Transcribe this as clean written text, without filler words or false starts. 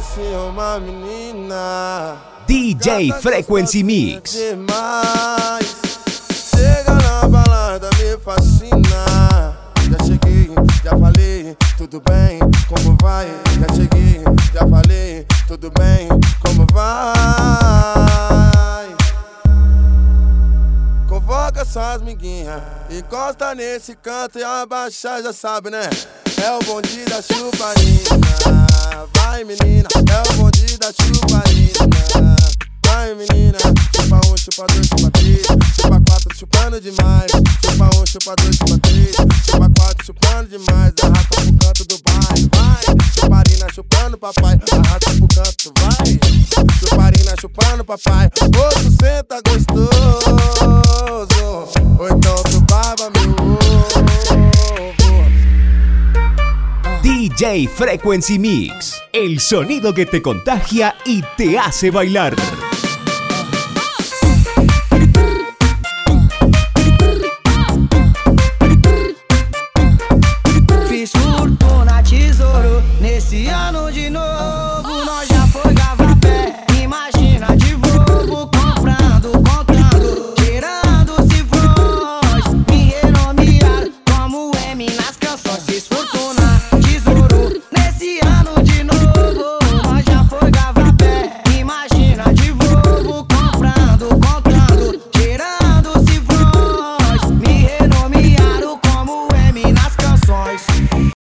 Conheci uma menina, DJ Frequency Mix. Demais. Chega na balada, me fascina. Já cheguei, já falei, tudo bem, como vai? Já cheguei, já falei, tudo bem, como vai? Convoca suas miguinhas, encosta nesse canto e abaixa, já sabe, né? É o bonde da chuparina. Vai menina, é o bonde da chuparina. Vai menina, chupa um, chupa dois, chupa três, chupa quatro, chupando demais. Chupa um, chupa dois, chupa três, chupa quatro, chupando demais. Arrasta pro canto do baile, vai. Chuparina chupando papai, arrasta pro canto, vai. Chuparina chupando papai, outro senta gostoso, ou então tu baba meu ovo. DJ Frequency Mix, el sonido que te contagia y te hace bailar. Fiz fortuna, tesouro, nesse ano de novo. Nós já foi pé, imagina de Volvo. Comprando, contando, tirando cifrões. Me renomearam como M nas canções. Fiz fortuna.